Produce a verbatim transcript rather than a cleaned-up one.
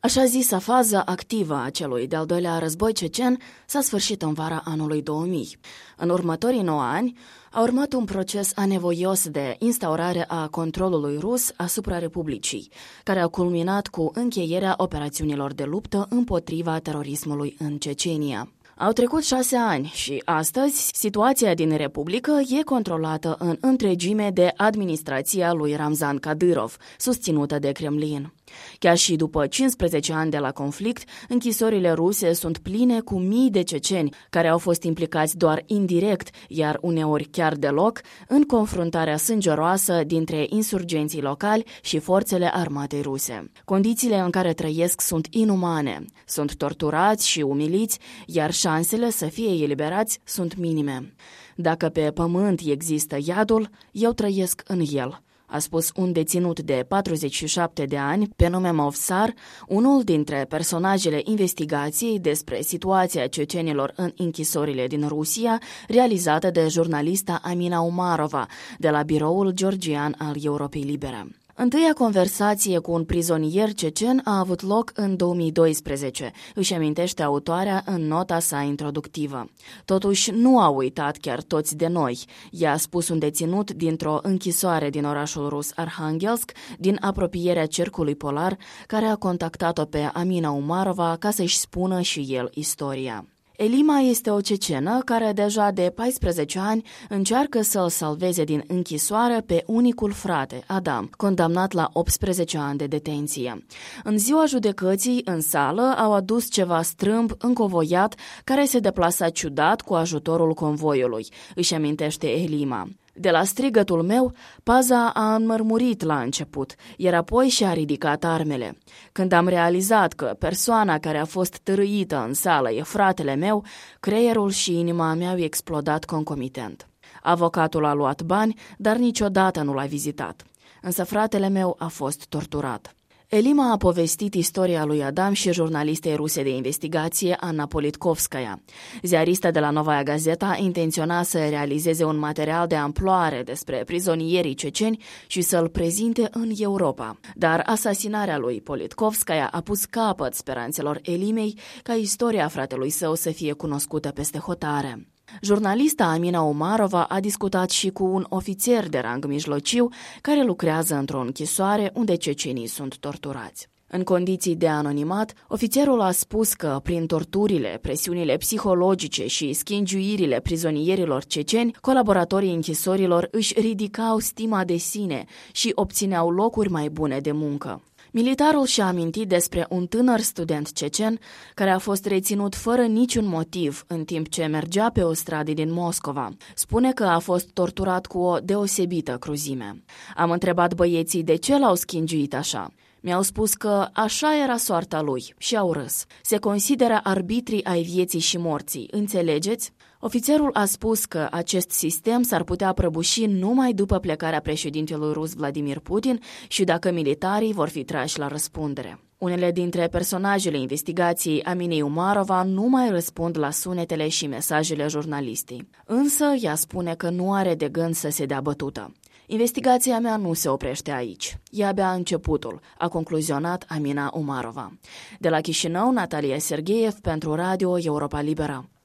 Așa zisa fază activă a celui de-al doilea război cecen s-a sfârșit în vara anului două mii. În următorii nouă ani a urmat un proces anevoios de instaurare a controlului rus asupra Republicii, care a culminat cu încheierea operațiunilor de luptă împotriva terorismului în Cecenia. Au trecut șase ani și astăzi situația din Republică e controlată în întregime de administrația lui Ramzan Kadyrov, susținută de Kremlin. Chiar și după cincisprezece ani de la conflict, închisorile ruse sunt pline cu mii de ceceni care au fost implicați doar indirect, iar uneori chiar deloc, în confruntarea sângeroasă dintre insurgenții locali și forțele armatei ruse. Condițiile în care trăiesc sunt inumane, sunt torturați și umiliți, iar șansele să fie eliberați sunt minime. Dacă pe pământ există iadul, eu trăiesc în el, a spus un deținut de patruzeci și șapte de ani, pe nume Movsar, unul dintre personajele investigației despre situația cecenilor în închisorile din Rusia, realizată de jurnalista Amina Umarova, de la biroul georgian al Europei Libere. Întâia conversație cu un prizonier cecen a avut loc în două mii doisprezece, își amintește autoarea în nota sa introductivă. Totuși, nu a uitat chiar toți de noi, i-a spus un deținut dintr-o închisoare din orașul rus Arhangelsk, din apropierea cercului polar, care a contactat-o pe Amina Umarova ca să-și spună și el istoria. Elima este o cecenă care deja de paisprezece ani încearcă să-l salveze din închisoare pe unicul frate, Adam, condamnat la optsprezece ani de detenție. În ziua judecății, în sală, au adus ceva strâmb încovoiat care se deplasa ciudat cu ajutorul convoiului, își amintește Elima. De la strigătul meu, paza a înmărmurit la început, iar apoi și-a ridicat armele. Când am realizat că persoana care a fost târâită în sală e fratele meu, creierul și inima mea au explodat concomitent. Avocatul a luat bani, dar niciodată nu l-a vizitat. Însă fratele meu a fost torturat. Elima a povestit istoria lui Adam și jurnalistei ruse de investigație Anna Politkovskaya. Ziarista de la Novaya Gazeta intenționa să realizeze un material de amploare despre prizonierii ceceni și să-l prezinte în Europa. Dar asasinarea lui Politkovskaya a pus capăt speranțelor Elimei ca istoria fratelui său să fie cunoscută peste hotare. Jurnalista Amina Umarova a discutat și cu un ofițer de rang mijlociu care lucrează într-o închisoare unde cecenii sunt torturați. În condiții de anonimat, ofițerul a spus că prin torturile, presiunile psihologice și schingiuirile prizonierilor ceceni, colaboratorii închisorilor își ridicau stima de sine și obțineau locuri mai bune de muncă. Militarul și-a amintit despre un tânăr student cecen care a fost reținut fără niciun motiv în timp ce mergea pe o stradă din Moscova. Spune că a fost torturat cu o deosebită cruzime. Am întrebat băieții de ce l-au schingiuit așa. Mi-au spus că așa era soarta lui și au râs. Se consideră arbitrii ai vieții și morții, înțelegeți? Ofițerul a spus că acest sistem s-ar putea prăbuși numai după plecarea președintelui rus Vladimir Putin și dacă militarii vor fi trași la răspundere. Unele dintre personajele investigației Aminei Umarova nu mai răspund la sunetele și mesajele jurnalistei. Însă ea spune că nu are de gând să se dea bătută. Investigația mea nu se oprește aici. E abia începutul, a concluzionat Amina Umarova. De la Chișinău, Natalia Sergeev pentru Radio Europa Liberă.